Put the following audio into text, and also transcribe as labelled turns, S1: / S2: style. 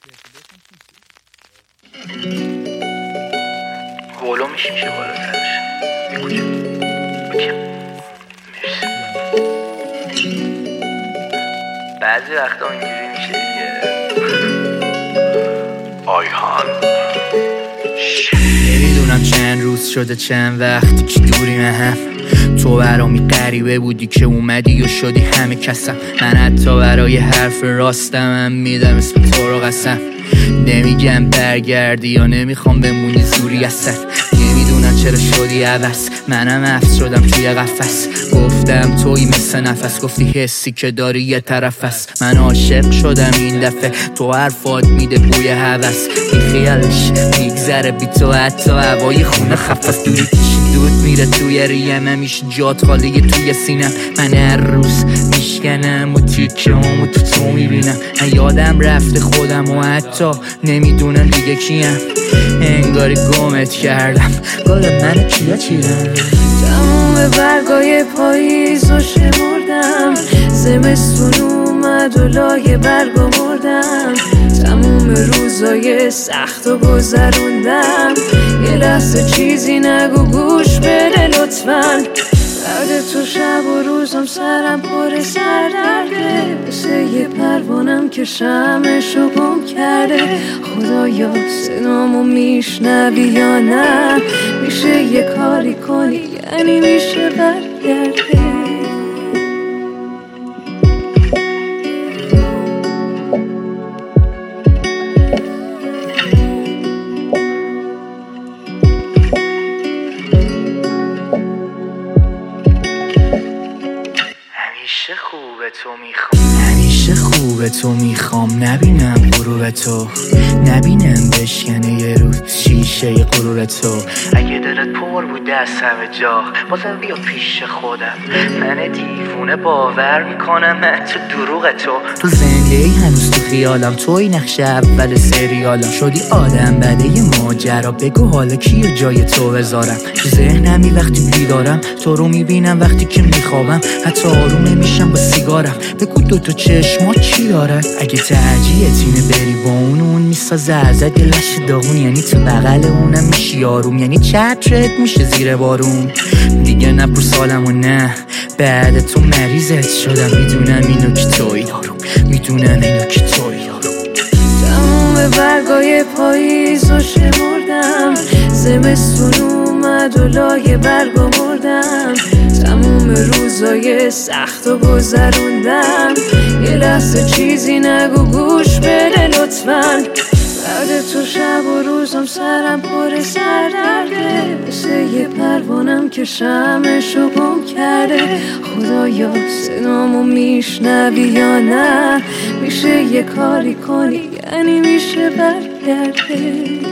S1: هولو میشه بالاترش بکجم مرسی. بعضی وقتا اینجوری میشه دیگه. آیهان نمیدونم چند روز شده چند وقتی که دوریم هم. تو برامی غریبه بودی که اومدی و شدی همه کسم. من حتی برای حرف راستم میدم اسم تو رو قسم. نمیگم برگردی یا نمیخوام بمونی زوری اصلا. نمیدونم چرا شدی عوض، منم حفظ شدم توی قفس. گفتم توی مثل نفس، گفتی حسی که داری یه طرف است. من عاشق شدم این دفعه، تو حرفات میده بوی هوس. بی خیالش میگذره بی تو حتی هوای خونه خفت. دوری کشی دود میره توی ریم، همیشه جات خالیه توی سینم. من هر روز میشکنم و تیکم و تو میبینم. من یادم رفته خودم و حتی نمیدونم دیگه کیم. انگاری گمت کردم گل من کیا چیدم.
S2: تموم برگای پاییز رو شمردم، زمستون اومد و لای برگا مردم. تموم روزای سخت و گذروندم. یه لحظه چیزی نگو گوش بده لطفاً. بعد تو شب و روزم سرم پر سردرده، مثل یه پروانم که شمعشو گم کرده. خدایا صدامو میشنوی یا نه؟ میشه یه کاری کنی یعنی میشه برگرده.
S1: همیشه خوبه تو میخوام، همیشه خوبه تو میخوام. نبینم غروب تو، نبینم بشکنه یه روز شیشه ی غرور تو. اگه دلت پر بود دست همه جا، بازم بیا پیش خودم. من دیوونه باور میکنم من تو دروغ تو زنده هنوز تو خیالم. توی نقش اول سریالم. شدی آدم بده یه ماجرا، بگو حالا کیو جای تو بذارم. تو ذهنمی وقتی بیدارم، تو رو میبینم وقتی که میخوابم. حتی آروم نمیشم با سیگارم. بگو دوتا چشما چی دارن؟ اگه ترجیحت اینه بری با اون میسازه ازت یه لش داغون. یعنی تو بغل اونم میشی آروم، یعنی چترت میشه زیر بارون. دیگه نپرس سالم و نه، بعد تو مریضت شدم. میدونم اینو که توی یارم، میدونم اینو که توی یارم.
S2: تموم برگای پاییز رو شمردم، زمستون اومد و لای برگا مردم. تموم روزای سخت و گذروندم. یه لحظه چیزی نگو گوش بده لطفاً. بعد تو شب و روزم سرم پر سردرده، مثل یه پروانم که شمعشو گم کرده. خدایا صدامو میشنوی یا نه؟ میشه یه کاری کنی یعنی میشه برگرده.